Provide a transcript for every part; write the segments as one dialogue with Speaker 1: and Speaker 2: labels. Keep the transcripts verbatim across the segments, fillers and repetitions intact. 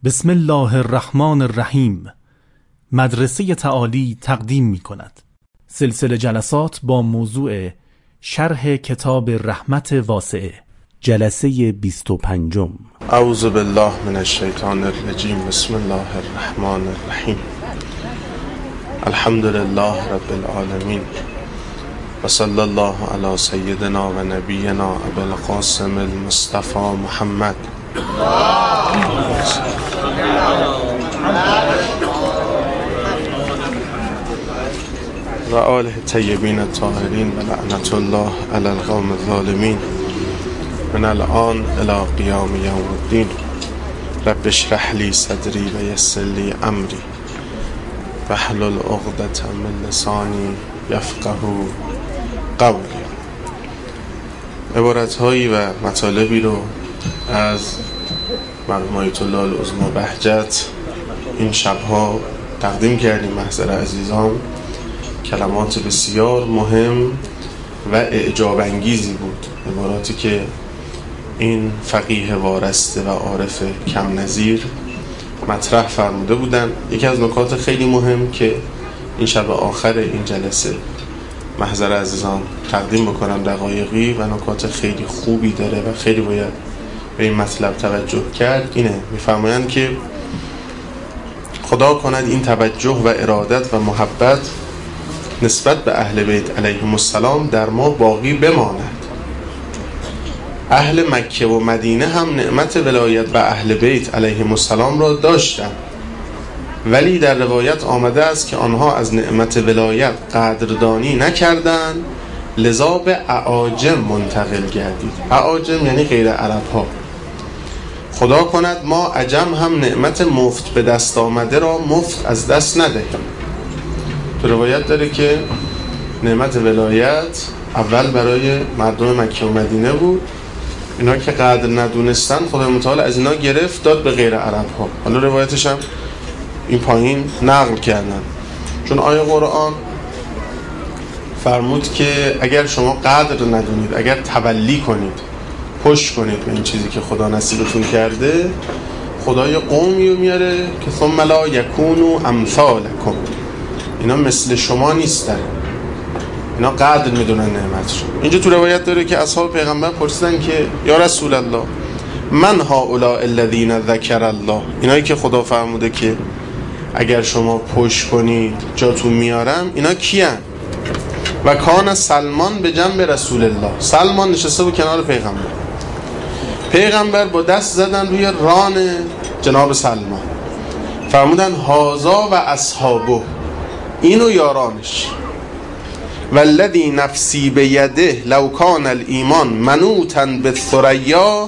Speaker 1: بسم الله الرحمن الرحیم. مدرسه تعالی تقدیم می کند سلسله جلسات با موضوع شرح کتاب رحمت واسعه، جلسه بیست و پنجم.
Speaker 2: اعوذ بالله من الشیطان الرجیم. بسم الله الرحمن الرحیم. الحمد لله رب العالمین و صلی الله علی سیدنا و نبینا ابی القاسم المصطفى محمد و آله الطیبین الطاهرین و لعنت الله علی القوم الظالمین من الان الی قیام یوم الدین. رب اشرح لی صدری و یسر لی امری واحلل عقدة من لسانی یفقهوا قولی. عبارت‌هایی و مطالبی رو از مرحوم آیت الله العظمی بهجت این شب‌ها تقدیم کردیم محضر عزیزان. کلمات بسیار مهم و اعجاب انگیزی بود، عباراتی که این فقیه وارسته و عارف کم نظیر مطرح فرموده بودن. یکی از نکات خیلی مهم که این شب آخر این جلسه محضر عزیزان تقدیم بکنم دقایقی و نکات خیلی خوبی داره و خیلی باید به این مطلب توجه کرد. اینه میفرمایند که خدا کند این توجه و ارادت و محبت نسبت به اهل بیت علیهم السلام در ما باقی بماند. اهل مکه و مدینه هم نعمت ولایت به اهل بیت علیهم السلام را داشتند، ولی در روایت آمده است که آنها از نعمت ولایت قدردانی نکردند، لذا به اعاجم منتقل گردید. اعاجم یعنی غیر عرب ها. خدا کند ما عجم هم نعمت مفت به دست آمده را مفت از دست ندهیم. تو روایت داره که نعمت ولایت اول برای مردم مکه و مدینه بود، اینا که قدر ندونستن خدای متعال از اینا گرفت داد به غیر عرب ها. حالا روایتش هم این پایین نقل کردن، چون آیه قرآن فرمود که اگر شما قدر ندونید، اگر تولی کنید، پشت کنید به این چیزی که خدا نصیبتون کرده، خدای قومی رو میاره که ثم لا یکونوا امثالکم، اینا مثل شما نیستن، اینا قدر میدونن نعمتشون. اینجا تو روایت داره که اصحاب پیغمبر پرسیدن که یا رسول الله من هؤلاء الذین ذکر الله، اینایی که خدا فرموده که اگر شما پشت کنید جاتون میارم، اینا کیان؟ و کان سلمان به جنب رسول الله، سلمان نشسته بود کنار پیغمبر. پیغمبر با دست زدن روی ران جناب سلمان، فرمودن هازا و اصحابه، اینو یارانش. والذی نفسی بیده لو کان الایمان منوطا بالثریا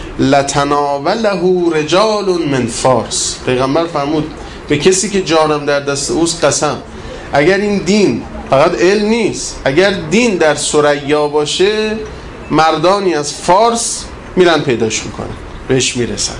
Speaker 2: لتناوله رجال من فارس. پیغمبر فرمود به کسی که جانم در دست اوست قسم، اگر این دین فقط علم نیست، اگر دین در ثریا باشه، مردانی از فارس میرن پیداش میکنن، بهش میرسن.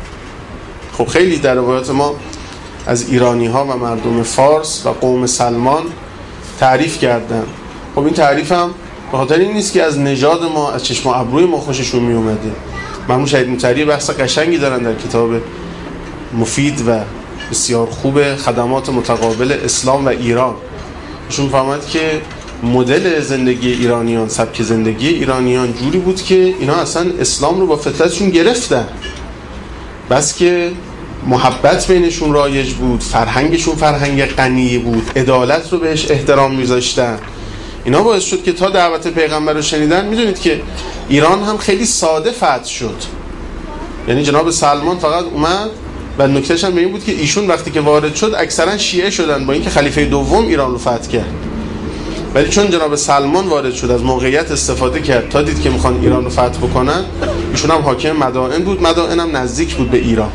Speaker 2: خب خیلی در روایات ما از ایرانی ها و مردم فارس و قوم سلمان تعریف کردن. خب این تعریف هم به خاطر این نیست که از نژاد ما، از چشم و ابروی ما خوششون می اومده. مرحوم شهید مطهری بحث قشنگی دارن در کتاب مفید و بسیار خوب خدمات متقابل اسلام و ایران. ایشون فهمید که مدل زندگی ایرانیان، سبک زندگی ایرانیان جوری بود که اینا اصلا اسلام رو با فطرتشون گرفتن، بس که محبت بینشون رایج بود، فرهنگشون فرهنگ غنی بود، عدالت رو بهش احترام میذاشتن. اینا باعث شد که تا دعوت پیغمبر رو شنیدن، میدونید که ایران هم خیلی ساده فتح شد. یعنی جناب سلمان فقط اومد و نکتهش هم به این بود که ایشون وقتی که وارد شد اکثرا شیعه شدن، با اینکه خلیفه دوم ایران رو فتح کرد، ولی چون جناب سلمان وارد شد از موقعیت استفاده کرد تا دید که میخوان ایران رو فتح بکنن. ایشون هم حاکم مدائن بود، مدائن هم نزدیک بود به ایران.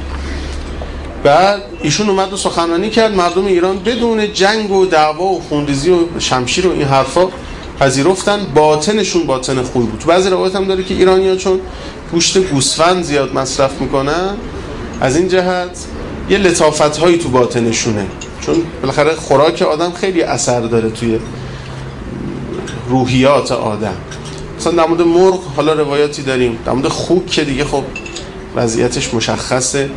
Speaker 2: بعد ایشون اومد و سخنرانی کرد، مردم ایران بدون جنگ و دعوا و خونریزی و شمشیر و این حرفا پذیرفتن. باطنشون باطن خوبی بود. تو بعضی روایت هم داره که ایرانی‌ها چون گوشت گوسفند زیاد مصرف میکنن، از این جهت یه لطافت‌هایی تو باطنشونه، چون بالاخره خوراک آدم خیلی اثر داره توی روحیات آدم. مثلا در مورد مرغ حالا روایاتی داریم، در مورد خوک که دیگه خب وضعیتش مشخصه،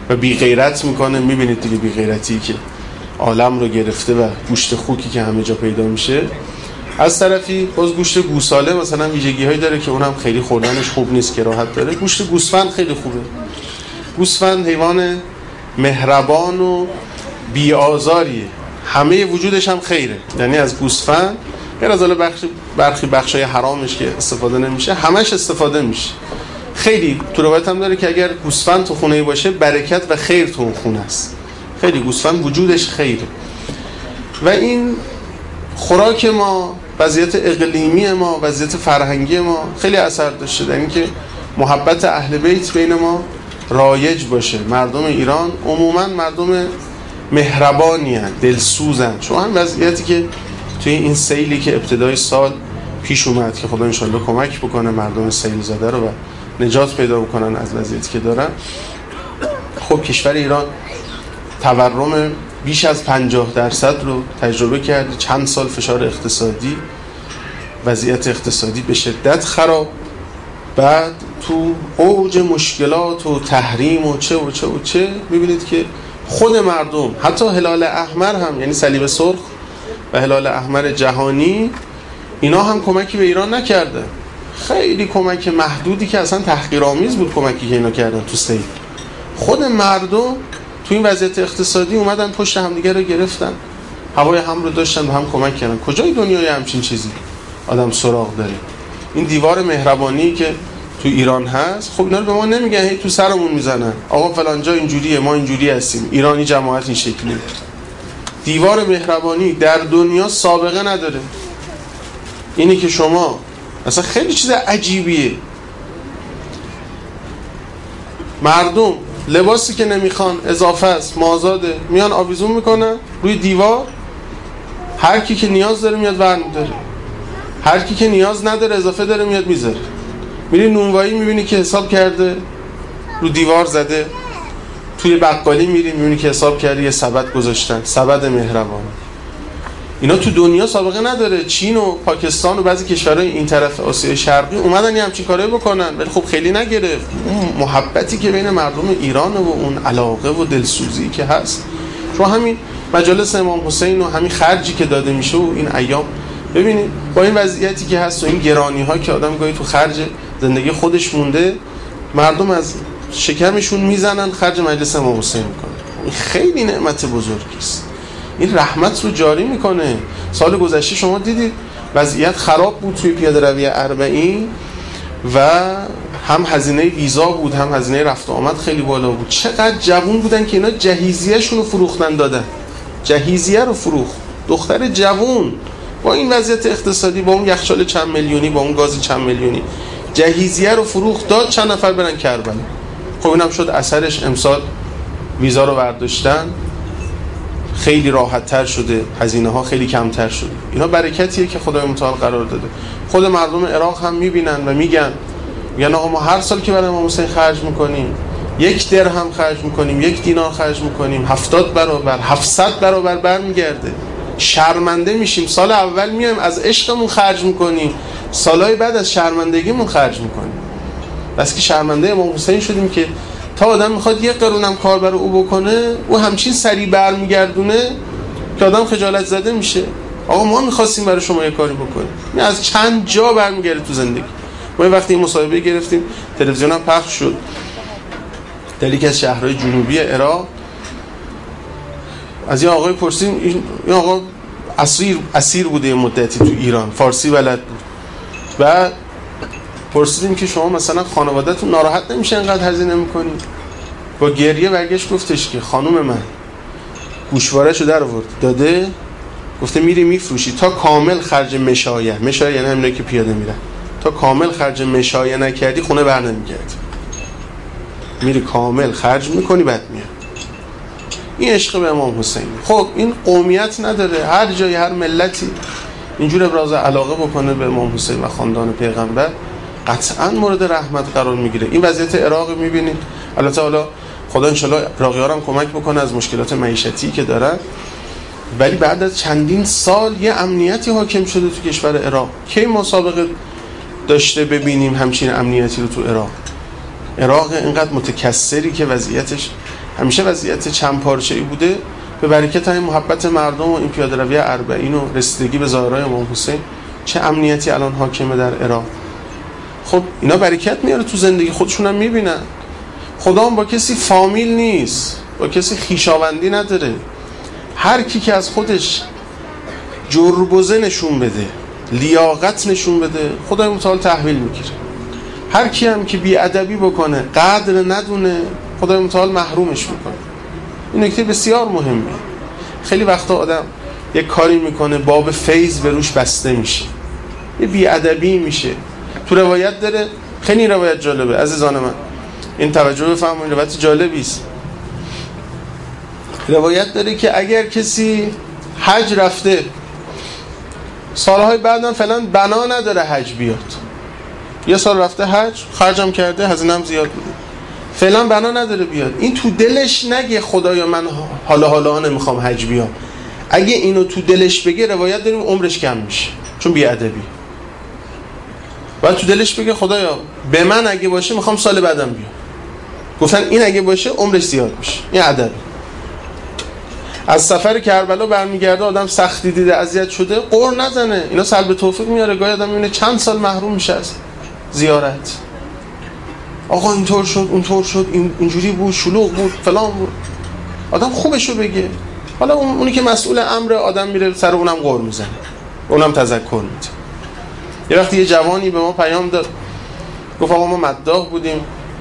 Speaker 2: و بی غیرت میکنه. میبینید دیگه بی غیرتی که عالم رو گرفته و گوشت خوکی که همه جا پیدا میشه. از طرفی باز گوشت گوساله مثلا ویژگی هایی داره که اونم خیلی خوردنش خوب نیست، کراهت داره. گوشت گوسفند خیلی خوبه. گوسفند حیوان مهربان و بی آزاریه، همه وجودش هم خیره. یعنی از گوسفند غیر از حالا بخش برخی بخشای حرامش که استفاده نمیشه، همش استفاده میشه. خیلی تو روایت هم داره که اگر گوسفند تو خونه باشه برکت و خیر تو اون خونه است. خیلی گوسفند وجودش خیره. و این خوراک ما، وضعیت اقلیمی ما، وضعیت فرهنگی ما خیلی اثر داشته در اینکه محبت اهل بیت بین ما رایج باشه. مردم ایران عموما مردم مهربانی هستند، دلسوزن. شما هم وضعیتی که توی این سیلی که ابتدای سال پیش اومد که خدا انشالله کمک بکنه مردم سیل زده رو و نجات پیدا بکنن از وضعیتی که دارن. خب کشور ایران تورم بیش از پنجاه درصد رو تجربه کرده، چند سال فشار اقتصادی، وضعیت اقتصادی به شدت خراب، بعد تو اوج مشکلات و تحریم و چه و چه و چه میبینید که خود مردم، حتی هلال احمر هم، یعنی صلیب سرخ و هلال احمر جهانی، اینا هم کمکی به ایران نکرده. خیلی کمک محدودی که اصلا تحقیرآمیز بود کمکی که اینا کردن تو سیل. خود مردم تو این وضعیت اقتصادی اومدن پشت همدیگه رو گرفتن، هوای هم رو داشتن و هم کمک کردن. کجای دنیای همچین چیزی آدم سراغ داره؟ این دیوار مهربانی که تو ایران هست، خب اینا رو به ما نمیگن، هی تو سرمون میزنن آقا فلان جا اینجوریه، ما اینجوری هستیم، ایرانی جماعت این شکلی. دیوار مهربانی در دنیا سابقه نداره. اینی که شما اصلا خیلی چیز عجیبیه، مردم لباسی که نمیخوان اضافه است، مازاده، میان آویزون میکنن روی دیوار، هر کی که نیاز داره میاد برمی‌داره، هر کی که نیاز نداره اضافه داره میاد میذاره. میری نونوایی میبینی که حساب کرده رو دیوار زده، توی بقالی میری میبینی که حساب کرده یه سبد گذاشتن، سبد مهربان. اینا تو دنیا سابقه نداره. چین و پاکستان و بعضی کشورهای این طرف آسیای شرقی اومدن یه همچین کارایی بکنن، ولی خب خیلی نگرفت. اون محبتی که بین مردم ایران و اون علاقه و دلسوزی که هست، شما همین مجالس امام حسین و همین خرجی که داده میشه و این ایام ببینید، با این وضعیتی که هست و این گرانی ها که آدم گاهی تو خرج زندگی خودش مونده، مردم از شکمشون میزنن خرج مجلس امام حسین میکنن. این خیلی نعمت بزرگی است. این رحمت رو جاری میکنه. سال گذشته شما دیدید وضعیت خراب بود توی پیاده روی اربعین و هم هزینه ویزا بود هم هزینه رفت و آمد خیلی بالا بود. چقدر جوون بودن که اینا جهیزیه شون رو فروختن دادن، جهیزیه رو فروخت. دختر جوون با این وضعیت اقتصادی، با اون یخچال چند میلیونی، با اون گاز چند میلیونی، جهیزیه رو فروخت داد چند نفر برن کربلا. خب اینم شد اثرش امسال ویزا رو برداشتن، خیلی راحت تر شده، هزینه ها خیلی کمتر شده. اینا برکتیه که خدای متعال قرار داده. خود مردم عراق هم میبینن و میگن میگن آقا ما هر سال که برای امام حسین خرج میکنیم، یک درهم خرج میکنیم، یک دینار خرج میکنیم، هفتاد برابر، هفتصد برابر برمیگرده. شرمنده میشیم. سال اول میایم از عشقمون خرج میکنیم، سالهای بعد از شرمندگیمون خرج میکنیم. بس که شرمنده امام حسین شدیم که تا آدم میخواد یک قرونم کار برای او بکنه، او همچین سریع برمیگردونه که آدم خجالت زده میشه. آقا ما میخواستیم برای شما یه کاری بکنیم، این از چند جا برمیگرده تو زندگی. ما وقتی این مصاحبه گرفتیم، تلویزیون هم پخش شد در یکی از شهرهای جنوبی عراق، از یه آقای پرسیدیم، این آقا اسیر اسیر بوده یه مدتی تو ایران، فارسی بلد بود، و پرسیدیم که شما مثلا خانواده‌تون ناراحت نمیشه انقدر هزینه میکنی؟ با گریه برگشت گفتش که خانم من گوشواره‌شو در آورد داده، گفته میری میفروشی تا کامل خرج مشایه، مشایه یعنی همینایی که پیاده میرن، تا کامل خرج مشایه نکردی خونه بر نمیگردی، میری کامل خرج میکنی بعد میاد. این عشق به امام حسین. خب این قومیت نداره، هر جای هر ملتی اینجور ابراز علاقه بکنه به امام حسین و خاندان پیغمبر قطعا مورد رحمت قرار میگیره. این وضعیت عراق میبینید. البته حالا خدا انشالله عراقی‌ها هم کمک بکنه از مشکلات معیشتی که دارن، ولی بعد از چندین سال یه امنیتی حاکم شده تو کشور عراق. کی ما سابقه داشته ببینیم همچین امنیتی رو تو عراق؟ عراق اینقدر متکثری که وضعیتش همیشه وضعیت چند پارچه‌ای بوده. به برکت این محبت مردم و این پیاده روی اربعین و رسیدگی به ظاهرای امام حسین چه امنیتی الان حاکمه در عراق. خب اینا برکت میاره تو زندگی، خودشون هم میبینن. خدا هم با کسی فامیل نیست، با کسی خویشاوندی نداره. هر کی که از خودش جربوزه نشون بده، لیاقت نشون بده، خدای متعال تحویل میگیره. هر کی هم که بی‌ادبی بکنه، قدر ندونه، خدای متعال محرومش میکنه. این نکته بسیار مهمه. خیلی وقتا آدم یک کاری میکنه باب فیض به روش بسته میشه، یه بی‌ادبی میشه. تو روایت داره، خیلی روایت جالبه عزیزان من، این توجه بفرمایید، روایت جالبی است. روایت داره که اگر کسی حج رفته، سالهای بعدم فعلا بنا نداره حج بیاد، یه سال رفته حج، خرجم کرده، هزینه‌ام زیاد بوده، فعلا بنا نداره بیاد، این تو دلش نگه خدایا من حالا حالا نمیخوام حج بیام. اگه اینو تو دلش بگه، روایت داریم عمرش کم میشه، چون بی‌ادبی. بعد تو دلش بگه خدایا به من اگه باشه میخوام سال بعدم بیام. گفتن این اگه باشه عمرش زیاد میشه. این ادب. از سفر کربلا برمیگرده، آدم سختی دیده، اذیت شده، قر نزنه. اینا سلب توفیق میاره. گاهی آدم میبینه چند سال محروم میشه از زیارت. آقا اینطور شد، اونطور شد، این اینجوری بود، شلوغ بود، فلان بود. آدم خوبشو بگه. حالا اون اونی که مسئول امر، آدم میره سر اونم قر میزنه، اونم تذکر میده. یه وقتی یه جوانی به ما پیام داد، گفت آقا ما مداح بودیم،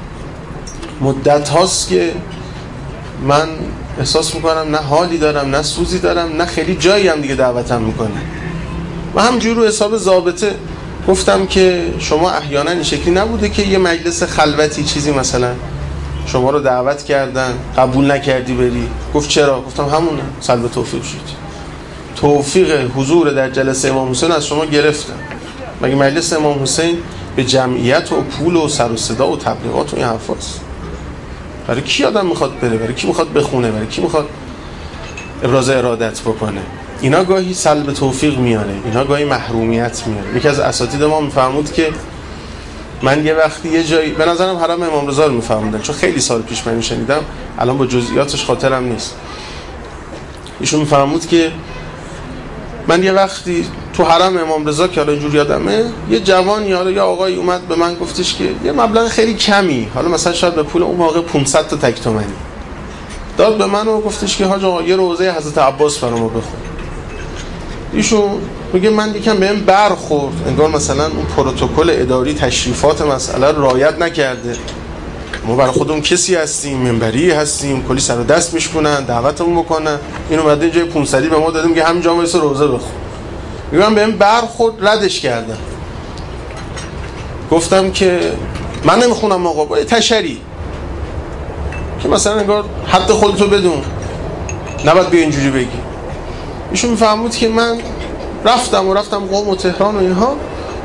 Speaker 2: مدت هاست که من احساس میکنم نه حالی دارم، نه سوزی دارم، نه خیلی جایی هم دیگه دعوتم میکنه. و همجور رو حساب ضابطه گفتم که شما احیانا این شکلی نبوده که یه مجلس خلوتی چیزی مثلا شما رو دعوت کردن، قبول نکردی بری؟ گفت چرا؟ گفتم همونه، سلب توفیق شد. توفیق حضور در جلسه امام حسین از شما گرفتم. مگه مجلس امام حسین به جمعیت و پول و سر و صدا و تبلیغات و این حرفاست؟ برای کی آدم میخواد بره؟ برای کی میخواد بخونه؟ برای کی میخواد ابراز ارادت بکنه؟ اینا گاهی سلب توفیق میاره، اینا گاهی محرومیت میاره. یکی از اساتید ما میفرمود که من یه وقتی یه جایی، به نظرم حرم امام رضا رو میفرمودن، چون خیلی سال پیش من شنیدم، الان با جزئیاتش خاطرم نیست. ایشون میفرمود که من یه وقتی تو حرم امام رضا که حالا اینجوری یادمه، یه جوان یا یا آقایی اومد به من گفتش که یه مبلغ خیلی کمی، حالا مثلا شاید به پول اون موقع پانصد تا تک تومانی داد به من و گفتش که حاج آقا یه روزه حضرت عباس برام بخون. ایشون میگه من یکم بهم برخورد، انگار مثلا اون پروتکل اداری تشریفات مسئله رو رعایت نکرده. ما برای خودمون کسی هستیم، منبری هستیم، کلی سر و دست میشکنن، دعوتمون بکنن، اینو بعد اینجای پانصد به ما دادیم که همینجا واسه روزه بخون. میگم بهم برخورد، ردش کردم. گفتم که من نمیخونم آقا، با تشری که مثلا انگار حد خودتو بدون، نباید بیا اینجوری بگی. ایشون میفهمود که من رفتم و رفتم قم و تهران و اینها،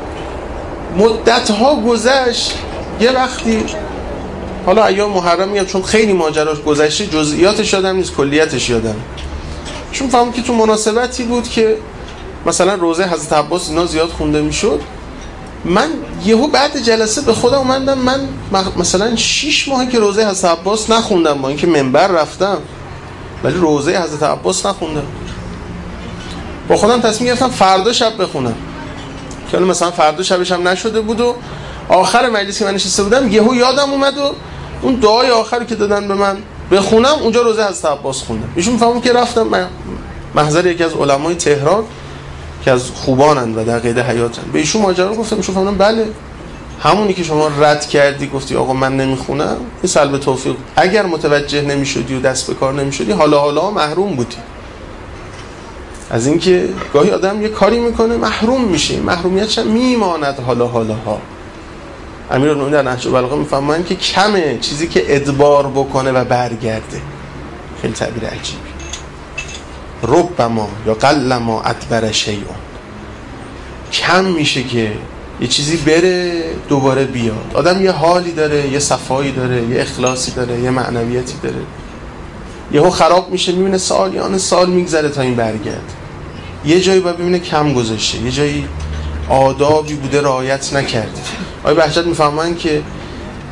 Speaker 2: مدت‌ها گذشت. یه وقتی حالا ایام محرم میاد، چون خیلی ماجراش گذشته، جزئیاتش یادم نیست، کلیتش یادم. چون فهمم که تو مناسبتی بود که مثلا روزه حضرت عباس اینا زیاد خونده میشد. من یهو بعد جلسه به خودم اومدم، من مثلا شش ماهه که روزه حضرت عباس نخوندم، با اینکه منبر رفتم ولی روزه حضرت عباس نخوندم. با خودم تصمیم گرفتم فردا شب بخونم، که مثلا فردا شبش هم نشده بود و آخر مجلسی که من نشسته بودم یهو یادم اومد و اون دعای آخری که دادن به من بخونم، اونجا روزه حضرت عباس خوندم. ایشون فهمون که رفتم محضر یکی از علمای تهران که از خوبانند و در قید حیاتن، به ایشون ماجرا گفتم. ایشون فهمیدن بله همونی که شما رد کردی، گفتی آقا من نمیخونم، این سلب توفیق. اگر متوجه نمیشدی و دست به کار نمیشدی، حالا حالا محروم بودی از اینکه گاهی آدم یه کاری میکنه محروم میشه، محرومیتش هم میماند حالا حالا ها. امیرالمومنین در نهج البلاغه میفهمن که کمه چیزی که ادبار بکنه و برگرده. خیلی تعبیر عجیبی. ربما یا قلما ادبر شیء، کم میشه که یه چیزی بره دوباره بیاد. آدم یه حالی داره، یه صفایی داره، یه اخلاصی داره، یه معنویتی داره، یهو خراب میشه، میبینه سالیان سال میگذره تا این برگرد. یه جایی باید ببینه کم گذاشته، یه جایی آدابی بوده رعایت نکرده. آقای بهجت میفهمن که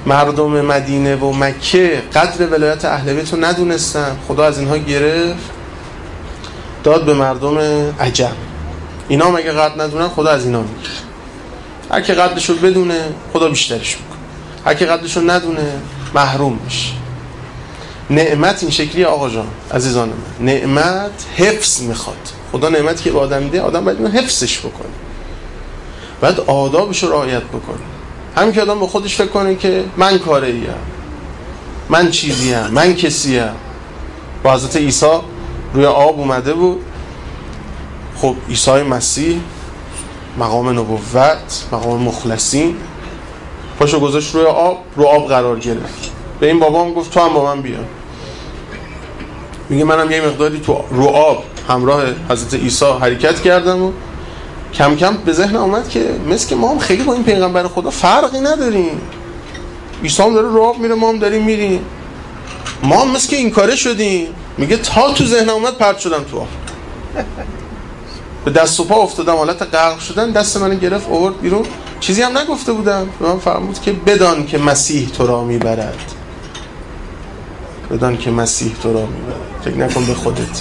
Speaker 2: مردم مدینه و مکه قدر ولایت اهل بیت رو ندونستن، خدا از اینها گرفت داد به مردم عجم. اینا مگه قدر ندونن، خدا از اینا میگیره. هر کی قدرشو بدونه خدا بیشترش میکنه، هر کی قدرشو ندونه محروم میشه. نعمت این شکلی آقا جان عزیزان من، نعمت حفظ میخواد. خدا نعمتی که به آدم میده آدم باید اینو حفظش بکنه، باید آدابش رو رعایت بکنه. همین که آدم با خودش فکر کنه که من کاره ایم، من چیزی ام، من کسی ام. با حضرت عیسی روی آب اومده بود. خب عیسی مسیح مقام نبوت، مقام مخلصین، پاشو گذاشت روی آب، رو آب قرار گرفت. به این بابام گفت تو هم با من بیا. میگه منم یه مقداری تو رو آب همراه حضرت عیسی حرکت کردم و کم کم به ذهن آمد که مثل که ما هم خیلی با این پیغمبر خدا فرقی نداریم. عیسی هم داره رو آب میره، ما هم داریم میریم، ما هم مثل که این کاره شدیم. میگه تا تو ذهن آمد پرت شدم تو آب، به دست و پا افتادم، حالت غرق شدن، دست منو گرفت آورد بیرون. چیزی هم نگفته بودم، به من فرمود که بدان که مسیح تو را میبرد، بدان که مسیح تو را میبرد، فکر نکن به خودت.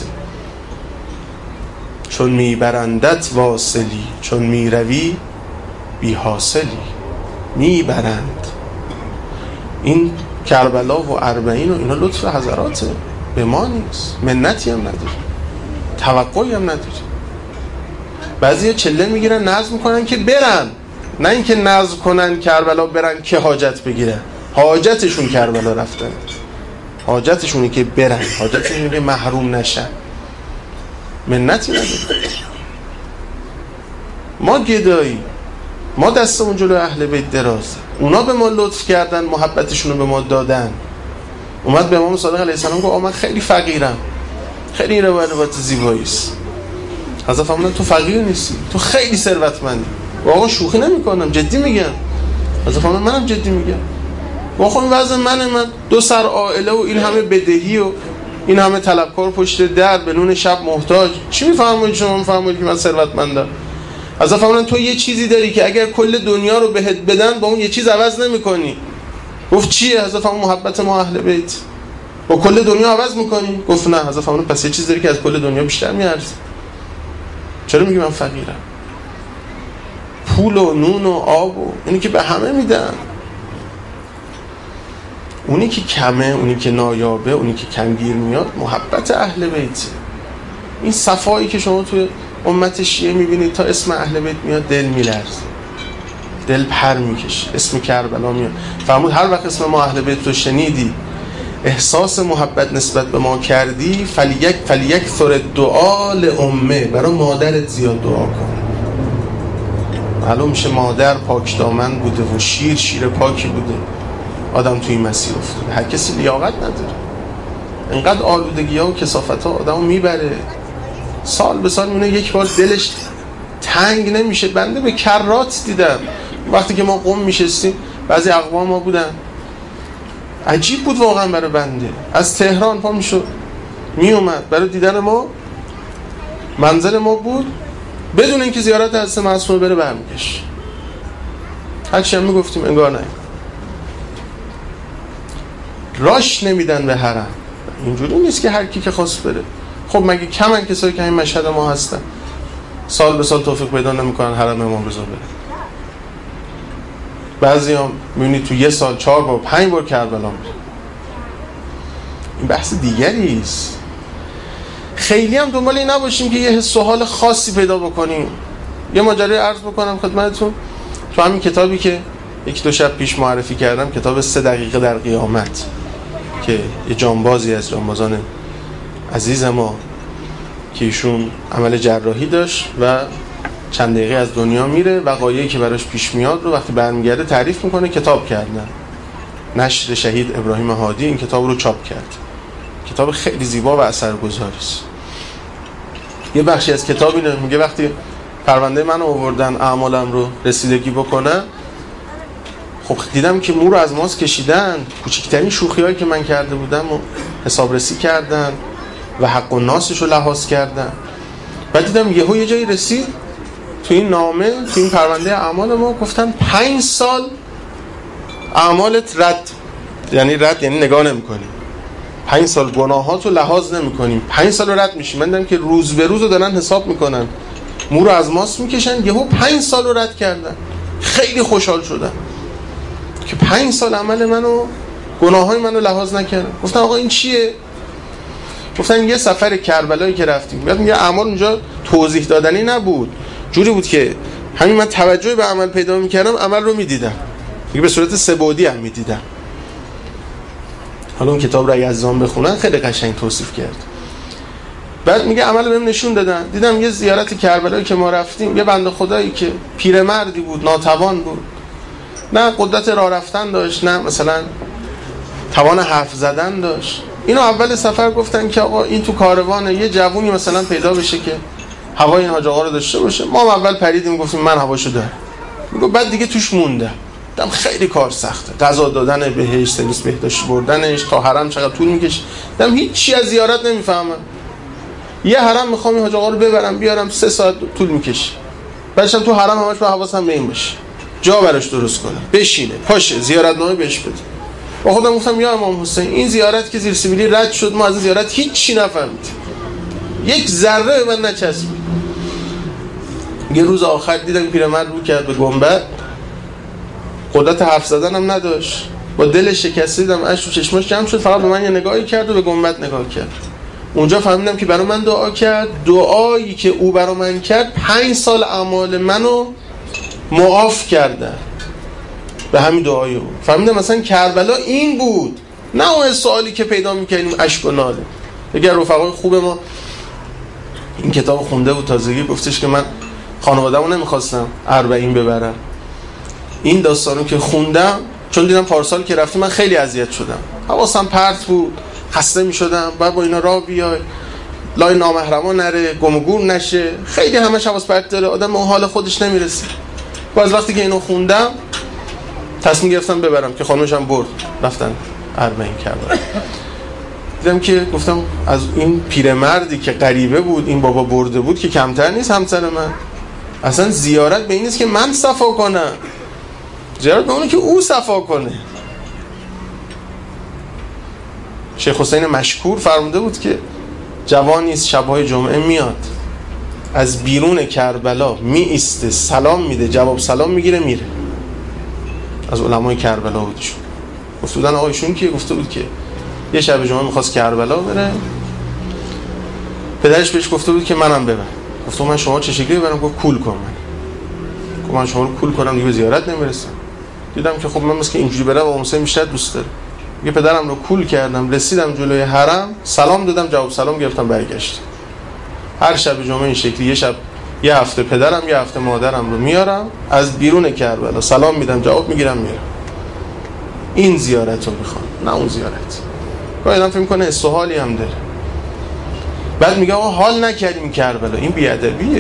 Speaker 2: چون میبرندت واصلی، چون میروی بی حاصلی. میبرند. این کربلا و اربعین و اینا لطف حضراته، به ما نیست. منتی هم نداری، توقعی هم نداری. بعضی چله میگیرن نظم میکنن که برن، نه اینکه نظم کنن کربلا برن که حاجت بگیرن. حاجتشون کربلا رفتن، حاجتشونه که برن، حاجتشونه که محروم نشن. منتی نداری. ما گدایی، ما دستمون جلو اهل بیت دراز، اونا به ما لطف کردن، محبتشون رو به ما دادن. اومد به امام صادق علیه السلام گفت من خیلی فقیرم، خیلی روایت روایت زیبایی است. حضرت فرمودن تو فقیر نیستی، تو خیلی ثروتمندی. واقعا شوخی نمی‌کنم، جدی میگم. حضرت فرمودن منم جدی میگم. واقعا این وضع منه، من دو سر عائله و این همه بدهی و این همه طلبکار پشت در، به نون شب محتاج. چی میفرمایید شما؟ میفرمایید که من ثروتمندم. حضرت فرمودن تو یه چیزی داری که اگر کل دنیا رو بهت بدن با اون یه چیز عوض نمی‌کنی. گفت چیه؟ حضرت فرمودن محبت ما اهل بیت. با کل دنیا عوض می‌کنی؟ گفت نه. حضرت فرمودن پس یه چیز داری که از کل دنیا بیشتر می‌ارزه. چرا میگی من فقیرم؟ پول و نون و آب و اینی که به همه میدن. اونی که کمه، اونی که نایابه، اونی که کمگیر میاد، محبت اهل بیت. این صفایی که شما توی امت شیعه میبینید تا اسم اهل بیت میاد دل میلرزه، دل پر میکشه، اسم کربلا میاد. فرمود هر وقت اسم ما اهل بیت رو شنیدی، احساس محبت نسبت به ما کردی، فلیک فلیک ثر دعا لامه، برای مادرت زیاد دعا کن. معلوم میشه مادر پاک دامن بوده و شیر شیر پاکی بوده، آدم توی این مسیر افتاده. هر کسی لیاقت نداره. اینقدر آلودگی ها و کثافت ها آدمو میبره، سال به سال میونه یک بار دلش تنگ نمیشه. بنده به کرات دیدم وقتی که ما قم میشستیم، بعضی اقوام ما بودن، عجیب بود واقعا برای بنده. از تهران پا میشد میومد برای دیدن ما، منزل ما بود، بدون اینکه زیارت حضرت معصومه بره برمیگشت. هرچی هم میگفتیم انگار نه. راش نمیدن به حرم. اینجوری نیست که هر کی که خواست بره. خب مگه کمن کسایی که این مشهد ما هستن سال به سال توفیق پیدا نمیکنن حرم امام رضا بره؟ بعضی هم میبینید تو یه سال چهار بار پنج بار کربلا میره. این بحث دیگری است. خیلی هم دنبال این نباشیم که یه حس و حال خاصی پیدا بکنیم. یه ماجرای عرض بکنم خدمتتون. تو همین کتابی که یک دو شب پیش معرفی کردم، کتاب سه دقیقه در قیامت، که یه جانبازی از جانبازان عزیز ما که ایشون عمل جراحی داشت و چند دقیقه از دنیا میره، وقایعی که براش پیش میاد رو وقتی برمیگرده تعریف میکنه. کتاب کردن، نشر شهید ابراهیم هادی این کتاب رو چاپ کرد. کتاب خیلی زیبا و اثرگذاری است. یه بخشی از کتاب اینه، میگه وقتی پرونده منو آوردن اعمالم رو رسیدگی بکنن، خب دیدم که مو رو از ماست کشیدن، کوچکترین شوخیایی که من کرده بودم و حسابرسی کردن و حق و ناسش رو لحاظ کردن. بعد دیدم یهو یه جایی رسید تو این نامه، تو این پرونده اعمال ما، گفتن پنج سال اعمالت رد، یعنی رد یعنی نگاه نمی‌کنی، پنج سال گناهاتو لحاظ نمی‌کنیم، پنج سال رد میشی. من دیدم که روز به روز رو دارن حساب میکنن، مو رو از ماست میکشن، یهو پنج سال رو رد کردن. خیلی خوشحال شدم که پنج سال عمل منو، گناههای منو لحاظ نکردن. گفتم آقا این چیه؟ گفتن یه سفر کربلایی که رفتیم، میاد میگه اعمال اونجا توضیح دادنی نبود، جوری بود که همین من توجه به عمل پیدا میکردم، عمل رو میدیدم، دیگه به صورت سه‌بعدی هم میدیدم. حالا اون کتاب رو اگه عزیزان بخونن خیلی قشنگ توصیف کرد. بعد میگه عمل بهم نشون دادن. دیدم یه زیارت کربلایی که ما رفتیم، یه بنده خدایی که پیرمردی بود، ناتوان بود، نه قدرت راه رفتن داشت، نه مثلا توان حرف زدن داشت. اینو اول سفر گفتن که آقا این تو کاروانه یه جوونی مثلا پیدا بشه که هوای این حاج آقا رو داشته باشه. ما هم اول پریدیم گفتیم من هواشو دارم. میگه بعد دیگه توش موندم، دیدم خیلی کار سخته، غذا دادن بهش، سرویس بهداشتی بردنش تا حرم چقدر طول میکشه. دیدم هیچ چی از زیارت نمیفهمم. یه حرم میخوام این حاج آقا رو ببرم بیارم سه ساعت طول میکشه. بعدشم تو حرم همش با حواسم به این باشه، جا براش درست کنم، بشینه، پاشه، زیارتنامه بهش بده. با خودم گفتم یا امام حسین این زیارت که زیر سیبیلی رد شد، ما از این زیارت هیچ چی نفهمیدیم، یک ذره به من نچسبید. یه روز آخر دیدم پیرمرد رو کرد به گنبد، قدرت حرف زدن هم نداشت، با دل شکسته دیدم اشک تو چشماش جمع شد، فقط به من یه نگاهی کرد و به گنبد نگاه کرد. اونجا فهمیدم که برای من دعا کرد، دعایی که او برای من کرد پنج سال اعمال منو معاف کرده به همین دعای او. فهمیدم مثلا کربلا این بود، نه اون سوالی که پیدا میکنیم اشک و ناله. اگر رفقای خوب ما این کتاب خونده بود تازگی، گفتش که من خانواده‌مو نمیخواستم اربعین ببرم. این داستانو که خوندم، چون دیدم پارسال که رفتم من خیلی اذیت شدم، حواسم پرت بود، خسته میشدم، بعد با اینا راه بیای، لای نامحرما نره، گم و گور نشه، خیلی همش حواس پرت داره، آدم به حال خودش نمیرسه. و از وقتی که اینو خوندم تصمیم گرفتم ببرم که خانمشم برد، رفتن اربعین کردن. دیدم که گفتم از این پیرمردی که غریبه بود این بابا برده بود که کمتر نیست همسر من. اصلا زیارت به این نیست که من صفا کنم، زیارت به اونه که او صفا کنه. شیخ حسین مشکور فرموده بود که جوانی است شب‌های جمعه میاد، از بیرون کربلا می ایسته، سلام میده، جواب سلام میگیره میره. از علمای کربلا بودشون. گفته بودن آقایشون که گفته بود که یه شب جمعه میخواست کربلا بره، پدرش بهش گفته بود که منم ببر. گفته من شما چه شکلی ببرم؟ گفت کول کن من. گفت من شما رو کول کنم دیگه به زیارت نمیرسم. دیدم که خب من مثل که اینجوری برم و حسین بیشتر دوست داره. یه پدرم رو کول کردم، رسیدم جلوی حرم، سلام دادم، جواب سلام گرفتم، برگشتم. هر شب جمعه این شکلی، یه شب یه هفته پدرم یه هفته مادرم رو میارم از بیرون کربلا، سلام میدم، جواب میگیرم، میرم. این زیارت رو میخوام، نه اون زیارت. گاهی آدم فکر میکنه استحالی هم داره، بعد میگه آقا حال نکردیم کربلا، این بی‌ادبیه.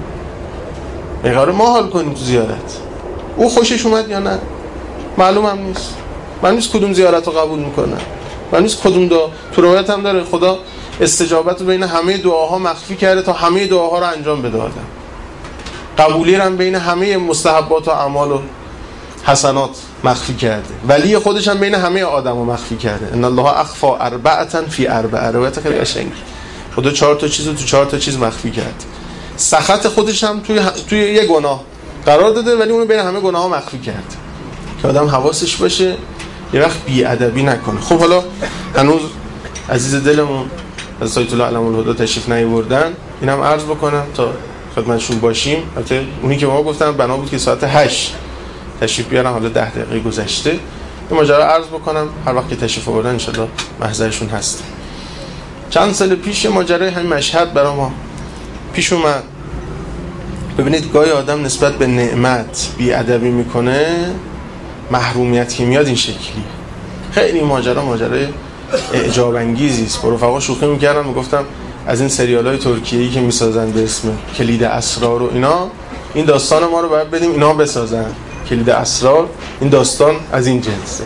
Speaker 2: بقرار ما حال کنیم تو زیارت. او خوشش اومد یا نه معلومم نیست. من نیست کدوم زیارت رو قبول میکنم، من نیست کدوم دعا. تو روایت هم داره خدا استجابت رو بین همه دعاها مخفی کرده تا همه دعاها رو انجام بده آدم. قبولی رو هم بین همه مستحبات و اعمال و حسنات مخفی کرده. ولی خودش هم بین همه آدم رو مخفی کرده. ان الله اخفى اربعه فی اربعه. روایت خیلی قشنگه. خدا چهار تا چیز رو تو چهار تا چیز مخفی کرد. سخط خودش هم توی توی یه گناه قرار داده ولی اون رو بین همه گناه‌ها مخفی کرد که آدم حواسش باشه یه وقت بی‌ادبی نکنه. خب حالا هنوز عزیز دلمون از آیت الله علم الهدی تشریف نیاوردن، اینم عرض بکنم تا خدمتشون باشیم. البته اونی که ما گفتم بنا بود که ساعت هشت تشریف بیارم، حالا ده دقیقه گذشته. این ماجرا عرض بکنم، هر وقت که تشریف آوردن ان شاءالله محضرشون هست. چند سال پیش ماجرای همین مشهد برای ما پیش اومد. ببینید گاهی آدم نسبت به نعمت بی‌ادبی میکنه، محرومیت که میاد این شکلی. خیلی ماجرا ماجرای اعجاب انگیزی است. با رفقا شوخی میکردم، میگفتم از این سریال‌های ترکیه‌ای که میسازن به اسم کلید اسرار و اینا، این داستان ما رو باید بدیم اینا بسازن. کلید اسرار، این داستان از این جنسه.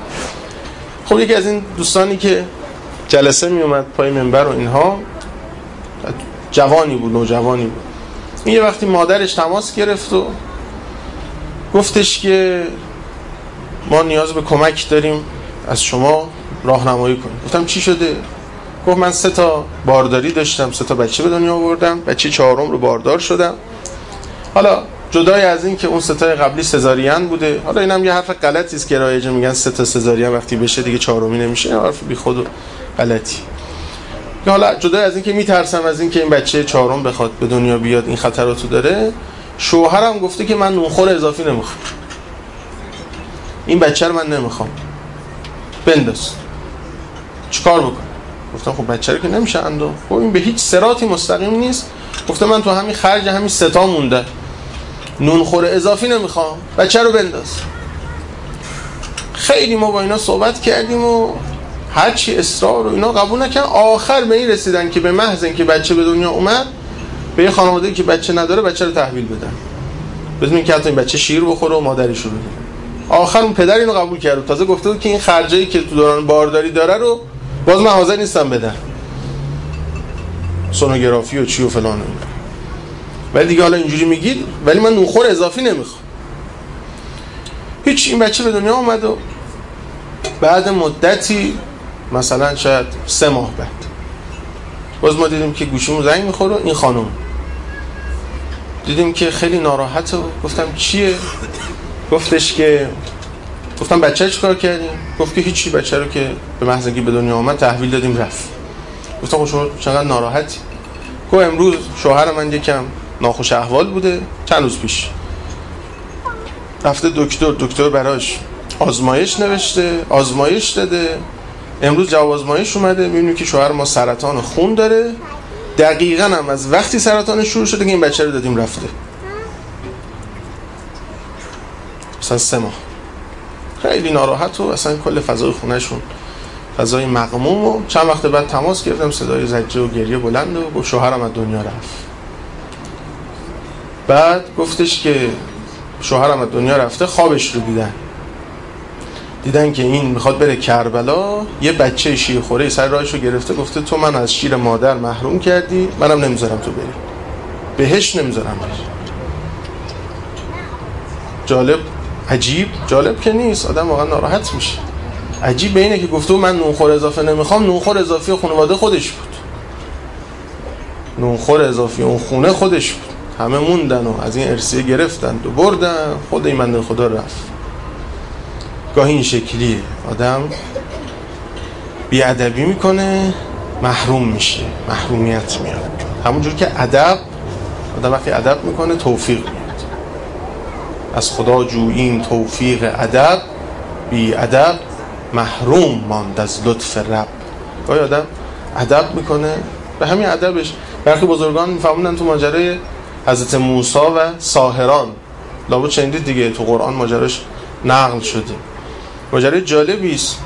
Speaker 2: خب یکی از این دوستانی که جلسه میومد پای منبر و اینها، جوانی بود، نوجوانی بود. این یه وقتی مادرش تماس گرفت و گفتش که ما نیاز به کمک داریم، از شما راهنمایی کنیم. گفتم چی شده؟ گفت من سه تا بارداری داشتم، سه تا بچه به دنیا آوردم، بچه چهارم رو باردار شدم. حالا جدای از این که اون سه تا قبلی سزارین بوده، حالا اینم یه حرف غلطی است که رایجه، میگن سه تا سزارین وقتی بشه دیگه چهارمی نمیشه، این حرف بی خود و غلطی. حالا جدای از این که میترسم از این که این بچه چهارم بخواد به دنیا بیاد، این خطراتو داره، شوهرم گفته که من نونخور اضافی نمیخوام، این بچه رو من نمیخوام، بنداز. چیکار بکنم؟ گفتم خب بچه رو که نمیشه انداخت، خب این به هیچ صراطی مستقیم نیست. گفتم من تو همین خرج همین ستا مونده، نونخور اضافی نمیخوام، بچه رو بنداز. خیلی ما با اینا صحبت کردیم و هرچی اصرار و اینا قبول نکردن. آخر به این رسیدن که به محض اینکه بچه به دنیا اومد، به یه خانواده‌ای که بچه نداره بچه رو تحویل بدن، بدون اینکه حتی این بچه شیر بخوره و مادرش رو بده. آخر اون پدر اینو قبول کرد، تازه گفته بود که این خرجایی که تو دوران بارداری داره رو باز من حاضر نیستم بدم، سونوگرافی و چی و فلان. ولی دیگه حالا اینجوری میگید، ولی من نونخور اضافی نمیخوام. هیچ، این بچه به دنیا اومد و بعد مدتی، مثلا شاید سه ماه بعد، باز ما دیدیم که گوشیمون زنگ میخوره. این خانم دیدیم که خیلی ناراحته و گفتم چیه؟ گفتش که گفتم بچه چی کار کردیم؟ گفت که هیچی، بچه رو که به محض اینکه به دنیا آمد تحویل دادیم رفت. گفتم خب شما چقدر ناراحتی؟ گفت امروز شوهر من یکم ناخوش احوال بوده، چند روز پیش رفته دکتر، دکتر براش آزمایش نوشته، آزمایش داده، امروز جواب آزمایش اومده، میبینیم که شوهر ما سرطان خون داره، دقیقاً هم از وقتی سرطان شروع شده که این بچه رو دادیم رفته. مثلا سه ماه. خیلی ناراحت و اصلا کل فضای خونهشون فضای مغموم. و چند وقت بعد تماس گرفتم، صدای زجه و گریه بلند و گفت شوهرم از دنیا رفت. بعد گفتش که شوهرم از دنیا رفته، خوابش رو دیدن، دیدن که این میخواد بره کربلا، یه بچه شیر خوره سر راهش رو گرفته، گفته تو من از شیر مادر محروم کردی، منم نمیذارم تو بری، بهش نمیذارم بری. جالب، عجیب، جالب که نیست، آدم واقعا ناراحت میشه. عجیب به اینه که گفته من نونخور اضافه نمیخوام، نونخور اضافی خانواده خودش بود، نونخور اضافی اون خونه خودش بود، همه موندن و از این ارثیه گرفتن و بردن، خود این بنده خدا رفت. گاهی این شکلیه، آدم بی‌ادبی میکنه محروم میشه، محرومیت میاد. همونجور که ادب، آدم وقتی ادب میکنه توفیق میاد. از خدا جوییم توفیق ادب، بی ادب محروم ماند از لطف رب. گاهی آدم ادب میکنه، به همین ادبش. برخی بزرگان میفهموندن تو ماجرای حضرت موسی و ساحران، لابد شنیدید دیگه، تو قرآن ماجراش نقل شده. ماجرای جالبی است.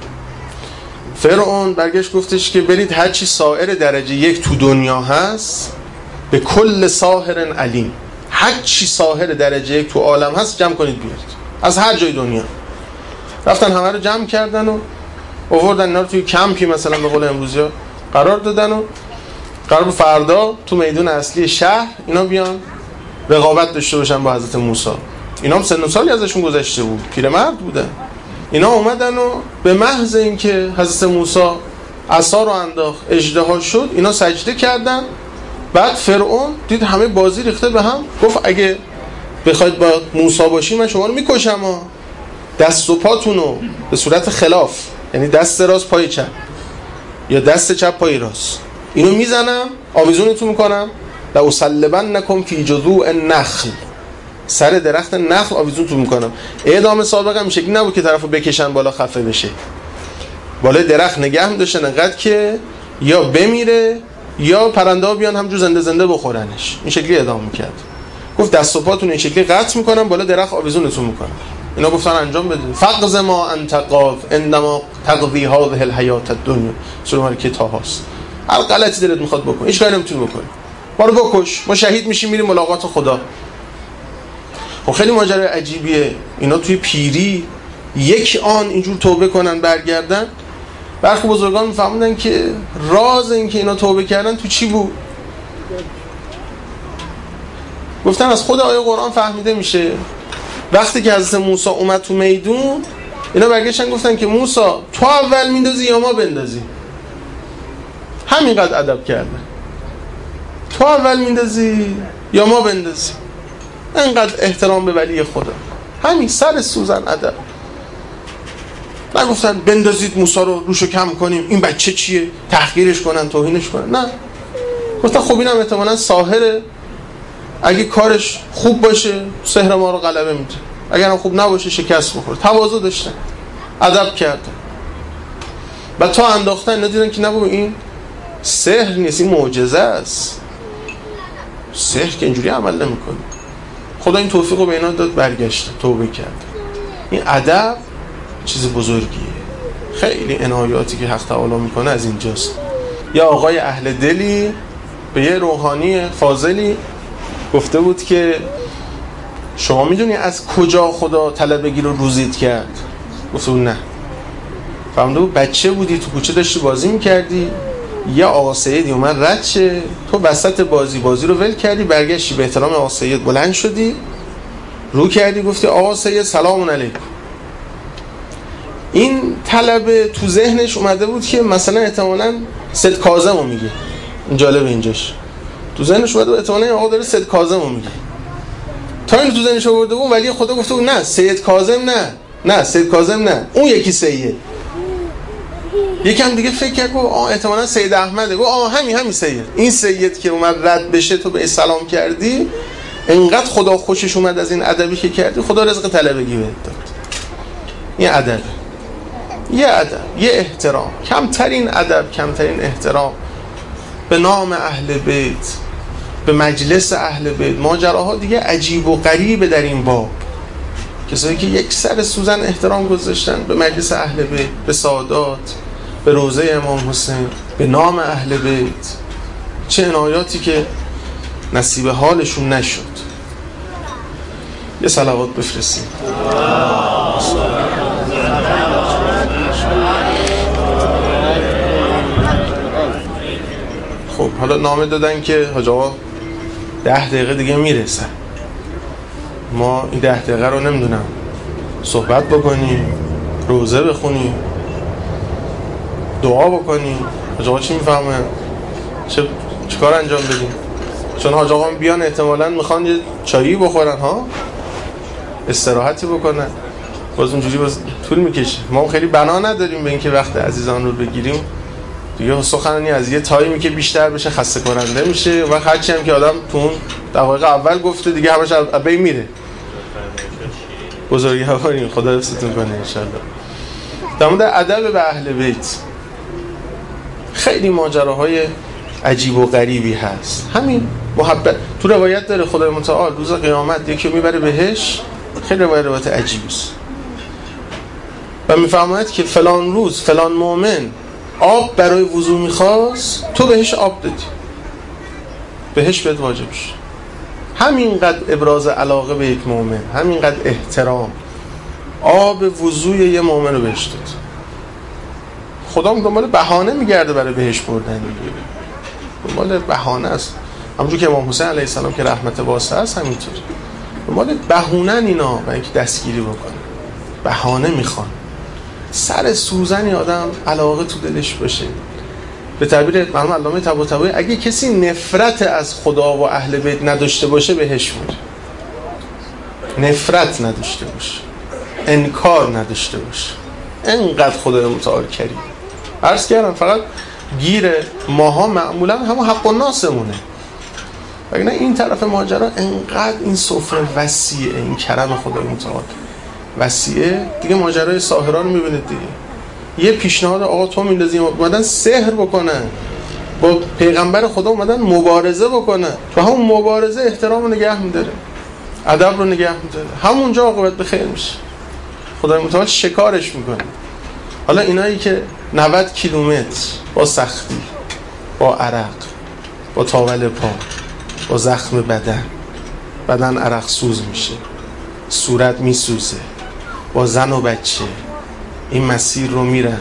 Speaker 2: فرعون برگشت گفتش که برید هر چی ساحر درجه یک تو دنیا هست، به کل ساحر علیم، هر چی ساحر درجه یک تو عالم هست جمع کنید بیارید از هر جای دنیا. رفتن همه رو جمع کردن و آوردن اینا رو توی کمپی مثلا به قول امروزی ها قرار دادن و قرار بود فردا تو میدون اصلی شهر اینا بیان رقابت داشته باشن با حضرت موسی. اینا هم سن و سالی ازشون گذشته بود، پیرمرد بودن. اینا اومدن و به محض اینکه حضرت موسی عصا رو انداخت اژدها شد، اینا سجده کردن. بعد فرعون دید همه بازی ریخته به هم، گفت اگه بخواید با موسی باشی من شما رو میکشم ها. دست و پاتونو به صورت خلاف، یعنی دست راست پای چپ یا دست چپ پای راست، اینو میزنم، آویزونتون میکنم، لا اسلبنکم فی جذوع النخل، سر درخت نخل آویزونتون میکنم. اعدام سابقه هم شکلی نبود که طرفو بکشن بالا خفه بشه، بالای درخت نگه هم داشتن انقدر که یا بمیره یا پرنده ها بیان همجور زنده زنده بخورنش. این شکلی اعدام میکرد. گفت دست و پاتون این شکلی قطع میکنم، بالا درخت آویزونتون میکنم. اینا گفتن انجام بده. فقز ما انت قاف عندما تقضی هذه الحیات الدنیا، سوره ملکه طه است. هر غلطی دلت میخواد بکن، هیچ کاری نمیتونی بکنی، ما رو بکش، ما شهید میشیم میریم ملاقات خدا. خب خیلی ماجرای عجیبیه. اینا توی پیری یک آن اینجور توبه کنن برگردن. برخی بزرگان میفهموندن که راز این که اینا توبه کردن تو چی بود. گفتن از خود آیه قرآن فهمیده میشه. وقتی که حضرت موسی اومد تو میدون، اینا برگشتن گفتن که موسی تو اول میندازی یا ما بندازی؟ همینقدر ادب کرده، تو اول میندازی یا ما بندازی؟ اینقدر احترام به ولی خدا، همین سر سوزن ادب. نگفتن بندازید موسی رو روشو کم کنیم، این بچه چیه، تحقیرش کنن، توهینش کنن. نه، گفتن خب اینم احتمالاً ساحره، اگه کارش خوب باشه سحر ما رو غلبه میده، اگر هم خوب نباشه شکست میخوره. تواضع داشتن، ادب کردن. بعد تا انداختن اینا دیدن که نه بابا این سحر نیست، این معجزه است. سحر که اینجوری عمل نمیکنه. خدا این توفیق رو به اینا داد، برگشت توبه کرد. این ادب چیز بزرگیه. خیلی عنایاتی که حق تعالی میکنه از اینجاست. یا آقای اهل دلی به یه روحانی فاضلی گفته بود که شما میدونی از کجا خدا طلبگی رو روزید کرد؟ گفته بود نه. فهمده بود بچه بودی تو کوچه داشتی بازی میکردی، یا آقا سیدی اومد رد شه، تو وسط بازی بازی رو ول کردی، برگشتی به احترام آقا سید بلند شدی، رو کردی گفتی آقا سید سلام علیکم. این طلبه تو ذهنش اومده بود که مثلا احتمالاً سید کاظم رو میگه. این جالب اینجاش تو ذهنش اومده بود احتمالاً آقا داره سید کاظم رو میگه. تا این تو ذهنش آورده بود ولی خدا گفته بود نه سید کاظم نه، نه سید کاظم نه، اون یکی سید. یکم دیگه فکر کرد گفت آه احتمالاً سید احمده. گفت آه همین همین سید. این سید که اومد رد بشه تو به سلام کردی، انقدر خدا خوشش اومد از این ادبی که کردی، خدا رزق طلبگی بهت داد. این ادب، یه ادب، یه احترام، کمترین ادب، کمترین احترام به نام اهل بیت، به مجلس اهل بیت. ماجراها دیگه عجیب و غریبه در این باب. کسایی که یک سر سوزن احترام گذاشتن به مجلس اهل بیت، به سادات، به روضه امام حسین، به نام اهل بیت، چه عنایاتی که نصیب حالشون نشد. یه صلوات بفرستیم. خب حالا نامه دادن که حاج آقا ده دقیقه دیگه میرسن، ما این ده دقیقه رو نمیدونم صحبت بکنیم، روزه بخونیم، دعا بکنیم. حاج آقا چی میفهمه؟ چه چیکار انجام بدیم؟ چون حاج آقا بیان احتمالاً میخوان یه چایی بخورن ها، استراحتی بکنن، باز اونجوری باز طول میکشه. ما خیلی بنا نداریم به اینکه وقت عزیزان رو بگیریم دیگه. سخنرانی از یه تایمی که بیشتر بشه خسته کننده میشه و هرچی هم که آدم تو اون دقایق اول گفته دیگه همش ابی میره. بزرگی هواریم، خدا حفظتون کنه ان شاء الله. در مورد ادب به اهل بیت خیلی ماجراهای عجیب و غریبی هست. همین محبت تو روایت داره خدای متعال روز قیامت یکی میبره بهش، خیلی روایت روایت عجیبی است و میفرماید که فلان روز فلان مؤمن آب برای وضو میخواست، تو بهش آب دادی، بهش بهت واجب شد. همینقدر ابراز علاقه به یک مؤمن، همینقدر احترام، آب وضوی یه مؤمن رو بهش داد. خدا دنبال بهانه میگرده برای بهش بردن، دنبال بهانه است. همونجور که امام حسین علیه السلام که رحمت واسعه است همینطور دنبال بهونن اینا برای اینکه دستگیری بکنه، بهانه میخوان. سر سوزنی آدم علاقه تو دلش باشه. به تعبیر مرحوم علامه طباطبایی اگه کسی نفرت از خدا و اهل بیت نداشته باشه بهش میره. نفرت نداشته باشه، انکار نداشته باشه، انقدر خدای متعال کریم. عرض کردم فقط گیر ماها معمولا همون حق الناسمونه، وگرنه این طرف ماجرا انقدر این سفره وسیعه، این کرم خدای متعال وسیعه دیگه. ماجرای ساحران رو میبینید دیگه. یه پیشنهاد آقا تو میندازیم اومدن سحر بکنن، با پیغمبر خدا اومدن مبارزه بکنن، تو همون مبارزه احترام رو نگه میداره، ادب رو نگه میداره، همونجا عاقبت به خیر میشه. خدای متعال شکارش میکنه. حالا اینایی که نود کیلومتر با سختی، با عرق، با تاول پا، با زخم بدن، بدن عرق سوز میشه، صورت میسوزه، با زن و بچه این مسیر رو میرن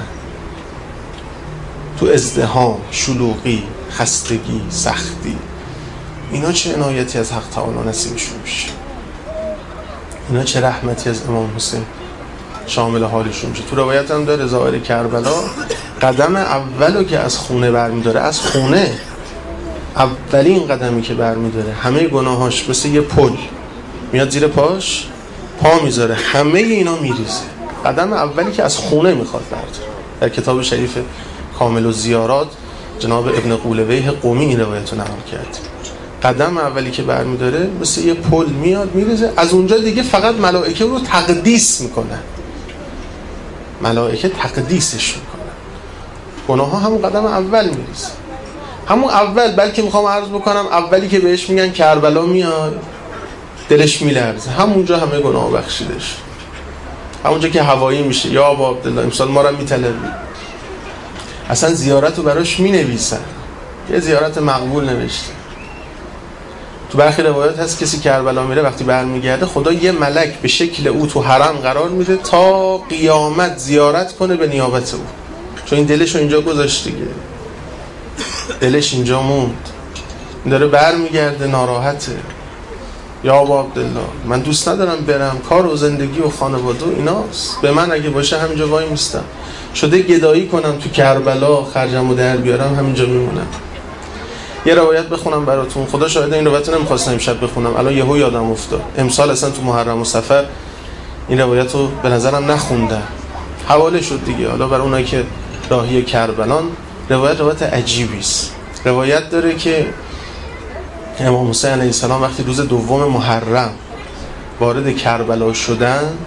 Speaker 2: تو ازدحام، شلوغی، خستگی، سختی. اینا چه عنایتی از حق تعالی نصیبشون میشه. اینا چه رحمتی از امام حسین شامل حالشون میشه. تو روایت هم داره زائر کربلا قدم اولو که از خونه برمیداره، از خونه اولین قدمی که برمیداره همه گناهاش مثل یه پل میاد زیر پاش، پا میذاره همه اینا میریزه. قدم اولی که از خونه میخواد برداره. در کتاب شریف کامل الزیارات جناب ابن قولویه قمی این روایت رو نقل کرد. قدم اولی که برمیداره مثل یه پل میاد میریزه، از اونجا دیگه فقط ملائکه رو تقدیس میکنن، ملائکه تقدیسش میکنن. گناه ها همون قدم اول میریزه، همون اول. بلکه میخوام عرض بکنم اولی که بهش میگن کربلا میاد دلش میلرزه، همونجا همه گناه بخشیدش، همونجا که هوایی میشه یا ابا عبدالله امسال ما رو میطلبی. اصلا زیارت رو براش مینویسن، یه زیارت مقبول نوشته. تو برخی روایات هست کسی کربلا میره وقتی برمیگرده خدا یه ملک به شکل او تو حرم قرار میده تا قیامت زیارت کنه به نیابت او، چون این دلش رو اینجا گذاشت دیگه، دلش اینجا موند، داره برمیگرده ناراحته. یا ابا عبدالله من دوست ندارم برم، کار و زندگی و خانواده و ایناست، به من اگه باشه همینجا وای میستم، شده گدایی کنم تو کربلا خرجمو در بیارم همینجا میمونم. یه روایت بخونم براتون، خدا شاهد این روایت رو نمیخواستم امشب بخونم، الان یهو یادم افتاد. امسال اصلا تو محرم و صفر این روایت رو به نظرم نخوندم، حواله شد دیگه. حالا برای اونایی که راهی کربلان، روایت روایت عجیبی است. روایت داره که امام حسین علیه السلام وقتی روز دوم محرم وارد کربلا شدن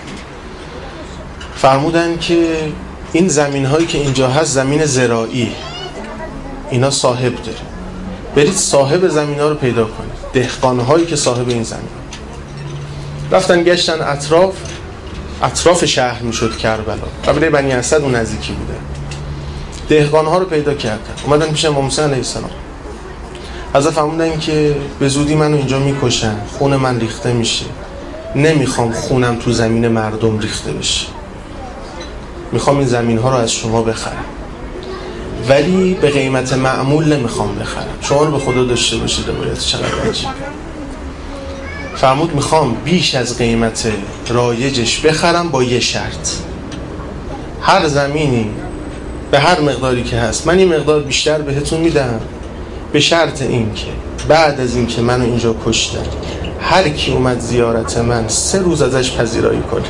Speaker 2: فرمودن که این زمین هایی که اینجا هست زمین زراعی، اینا صاحب داره، برید صاحب زمین ها رو پیدا کنید، دهقان هایی که صاحب این زمین ها. رفتن گشتن اطراف، اطراف شهر میشد کربلا، قبیله بنی اسد اون نزدیکی بوده. دهقان ها رو پیدا کردن، اومدن پیش امام حسین علیه السلام، ازا فرمودن که به زودی منو اینجا میکشن، خون من ریخته میشه، نمیخوام خونم تو زمین مردم ریخته بشه، میخوام این زمین ها رو از شما بخرم، ولی به قیمت معمول نمیخوام بخرم. شما رو به خدا داشته باشید. روایت چقدر عجیبه. فرمود میخوام بیش از قیمت رایجش بخرم با یه شرط، هر زمینی به هر مقداری که هست من این مقدار بیشتر بهتون میدم، به شرط این که بعد از این که منو اینجا کشتن هر کی اومد زیارت من سه روز ازش پذیرایی کنه،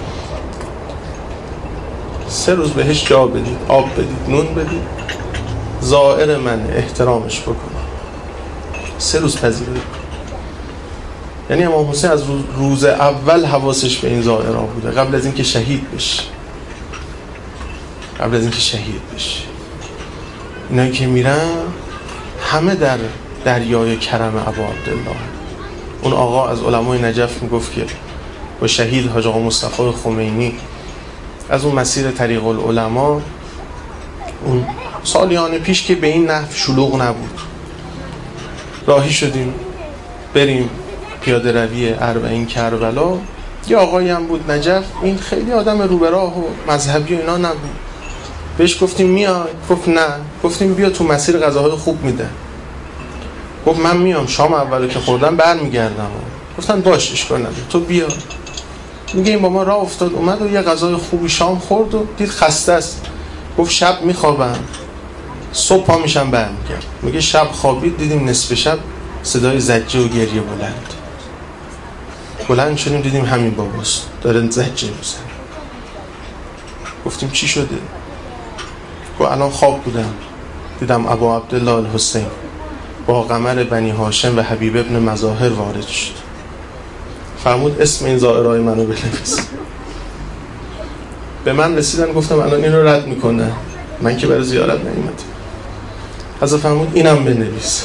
Speaker 2: سه روز بهش جا بدید، آب بدید، نون بدید، زائر من احترامش بکنه، سه روز پذیرایی کنه. یعنی امام حسین از روز اول حواسش به این زائرها بوده، قبل از اینکه شهید بشه، قبل از اینکه شهید بشه. اینایی که میرن همه در دریای کرم ابا عبدالله. اون آقا از علمای نجف میگفت که با شهید حاج آقا مصطفی خمینی از اون مسیر طریق العلماء، اون سالیان پیش که به این نحو شلوغ نبود، راهی شدیم بریم پیاده روی اربعین کربلا. یه آقایی هم بود نجف، این خیلی آدم رو به راه و مذهبی و اینا نبود، بهش گفتیم میای؟ گفت نه. گفتیم بیا تو مسیر غذاهای خوب میده. گفت من میام، شام اولو که خوردم برمیگردم. گفتن باش اشکال نداره تو بیا. میگه این با ما راه افتاد اومد و یه غذای خوبی شام خورد و دید خسته است. گفت شب میخوابم صبح پا میشم برمیگردم. میگه شب خوابید دیدیم نصف شب صدای زجه و گریه بلند بلند شدیم دیدیم همین باباست داره زجه میزنه. گفتیم چی شده؟ گفت الان خواب بودم دیدم ابا عبدالله الحسین با قمر بنی هاشم و حبیب ابن مظاهر وارد شد. فرمود اسم این زائرای منو بنویس. به من رسیدن گفتم الان اینو رد میکنه، من که برای زیارت نیومدم. حضرت فرمود اینم بنویس.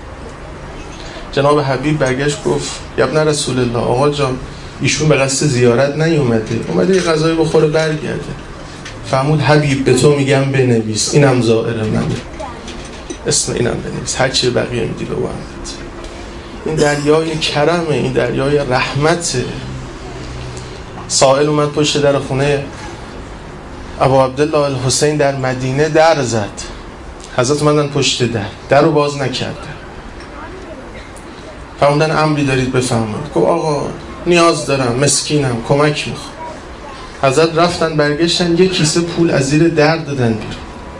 Speaker 2: جناب حبیب برگشت گفت یا ابن رسول الله، آقا جان ایشون به قصد زیارت نیومده، اومده یه غذای بخوره برگرده. فرمود حبیب به تو میگم بنویس اینم زائر منه، اسم اینم بنویس، هر چی بقیه میدی به وحمد. این دریای کرمه، این دریای رحمته. سائل اومد پشت در خونه ابو عبدالله الحسین در مدینه در زد. حضرت اومدن پشت در در رو باز نکردن. فرمودن امری دارید بفرمایید. گفت آقا نیاز دارم، مسکینم، کمک میخوام. حضرت رفتن برگشتن یه کیسه پول از زیر در دادن بیرون.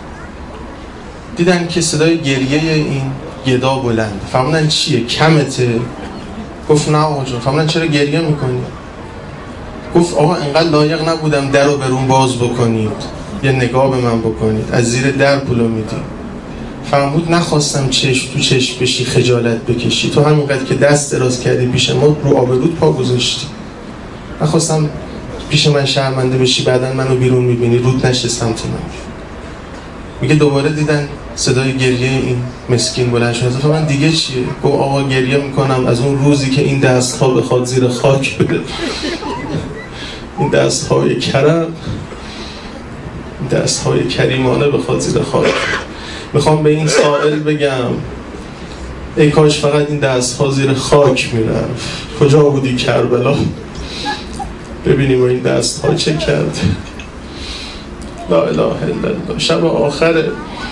Speaker 2: دیدن که صدای گریه این گدا بلند. فهمیدن چیه؟ کمته؟ گفت نه آقا جون. فهمیدن چرا گریه میکنی؟ گفت آقا اینقدر لایق نبودم در رو برون باز بکنید، یه نگاه به من بکنید، از زیر در پولو میدید. فرمود نخواستم چشم تو چشم بشی، خجالت بکشی. تو همینقدر که دست دراز کردی پیش ما رو آبرود پا گذاشتی. نخواستم پیش من شرمنده بشی، بعدن منو بیرون میبینی رود نشه سمت من. میگه دوباره دیدن صدای گریه این مسکین بلند شد. تو من دیگه چیه؟ گفت آقا گریه میکنم از اون روزی که این دست‌ها بخواد زیر خاک بره. این دست‌های کرم، این دست‌های کریمانه بخواد زیر خاک. میخوام به این سائل بگم ای کاش فقط این دست‌ها زیر خاک میرفت. کجا بودی کربلا؟ ببینیم این دست‌ها چه کرد. لا اله الا الله. شب آخره،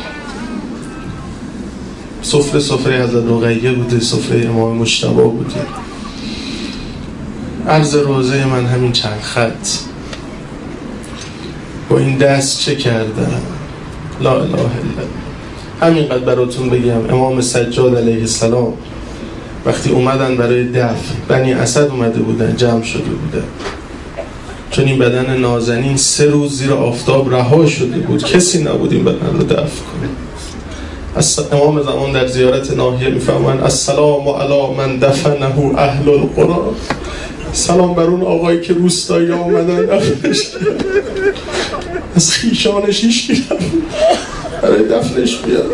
Speaker 2: سفره سفره حضرت رقیه بوده، سفره امام مجتبی بوده. عرض روزه من همین چند خط. با این دست چه کردم؟ لا اله الا الله. همینقدر براتون بگم امام سجاد علیه السلام وقتی اومدن برای دفن، بنی اسد اومده بودن، جمع شده بودن، چون این بدن نازنین سه روز زیر آفتاب رها شده بود، کسی نبود این بدن رو دفن کنه. امام زمان در زیارت ناحیه میفهمن السلام علی من دفنه اهل القرى. سلام بر اون آقایی که روستایی ها اومدن دفنش از خیشانش هیچ کی برای دفنش بیاد.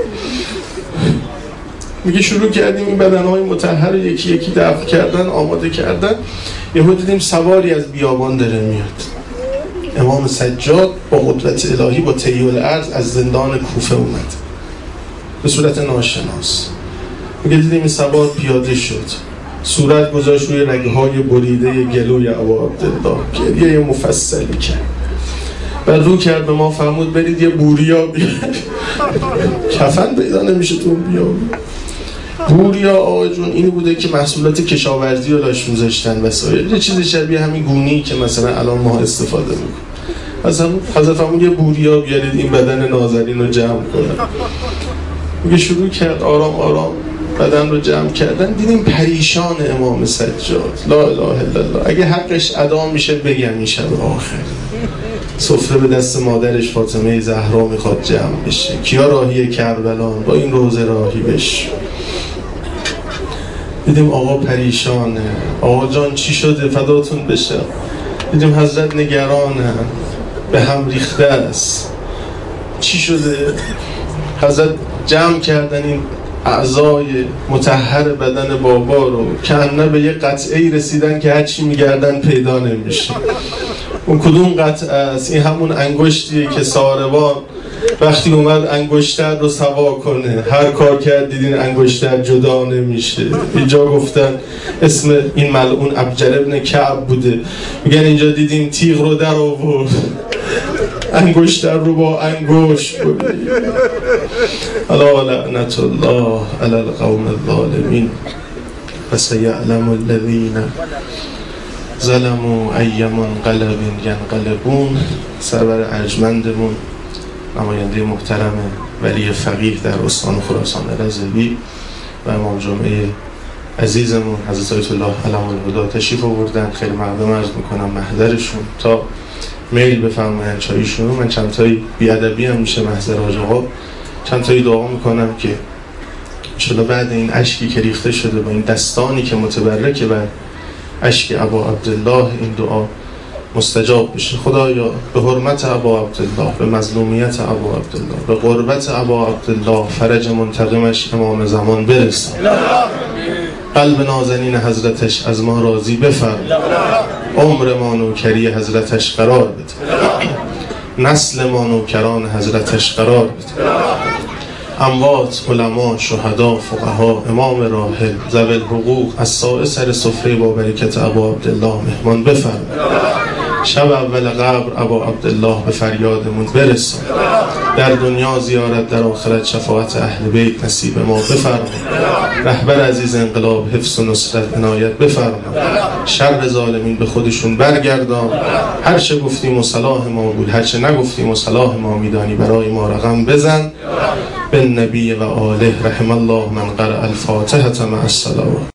Speaker 2: میگه شروع کردیم این بدنهای مطهر یکی یکی دفن کردن، آماده کردن. یهو دیدیم سواری از بیابان داره میاد. امام سجاد با قدرت الهی با طی الارض از زندان کوفه اومد به صورت ناشناس. میگه دیدیم این سوار پیاده شد، صورت گذاشت روی رگهای بریده گلوی ابا عبدالله، گریه مفصلی کرد. بعد رو کرد به ما فرمود برید یه بوریا بیارید. کفن پیدا نمیشه تو اون بیابون. بوریا آقا جون این بوده که محصولات کشاورزی رو داشت میذاشتن وسایل، یه چیز شبیه همین گونی که مثلا الان ما استفاده میکنیم. مثلا حضرت فرمود یه بوریا بیارید این بدن نازنین رو جمع کنن. میگه شروع کرد آرام آرام بدن رو جمع کردن. دیدیم پریشان امام سجاد. لا اله الا الله. اگه حقش ادا میشه بگم این شب آخر سفره به دست مادرش فاطمه زهرا میخواد جمع بشه. کیا راهی کربلان؟ با این روزه راهی بشه. دیدیم آقا پریشانه. آقا جان چی شده؟ فداتون بشه. دیدیم حضرت نگرانه، به هم ریخته است. چی شده؟ حضرت جمع کردن این اعضای مطهر بدن بابا رو که انه به یه قطعه‌ای رسیدن که هرچی میگردن پیدا نمیشه. اون کدوم قطعه است؟ این همون انگشتیه که ساروان وقتی اومد انگشتر رو سوا کنه هر کار کرد دیدین انگشتر جدا نمیشه. اینجا گفتن اسم این ملعون ابجر ابن کعب بوده، میگن اینجا دیدیم تیغ رو در آورد انگشتر رو با انگشت برید. الا لعنت الله علی القوم الظالمین فسیعلم الذین ظلموا ای منقلب ینقلبون. سرور ارجمندمون نماینده محترم ولی فقیه در استان خراسان رضوی و امام جمعه عزیزمون حضرت آیت الله علم الهدی تشریف آوردن. خیلی مقدم عرض میکنم محضرشون تا میل بفرمایند چایشون. من چند تایی بیادبی هم میشه محضر حاج آقا، چند تایی دعا میکنم که انشالله بعد این اشکی که ریخته شده با این دستانی که متبرکه بر اشک ابا عبدالله این دعا مستجاب بشه. خدایا به حرمت ابا عبدالله، به مظلومیت ابا عبدالله، به قربت ابا عبدالله فرج منتقمش امام زمان برسان. قلب نازنین حضرتش از ما راضی بفرما. عمر ما نوکری حضرتش قرار بده. نسل ما نوکران حضرتش قرار بده. اموات، علما، شهدا، فقها، امام راحل، ذوی الحقوق از سائر سر سفره با برکت ابا عبدالله مهمان بفرما. شب اول قبر ابا عبدالله به فریادمون برسان. در دنیا زیارت، در آخرت شفاعت اهل بیت نصیب ما بفرما. رهبر عزیز انقلاب حفظ و نصرت عنایت بفرما. شر ظالمین به خودشون برگردان. هر چه گفتیم و صلاح ما بود، هر چه نگفتیم و صلاح ما میدانی برای ما رقم بزن. بالنبی و آله رحم الله من قرأ الفاتحة مع الصلوات.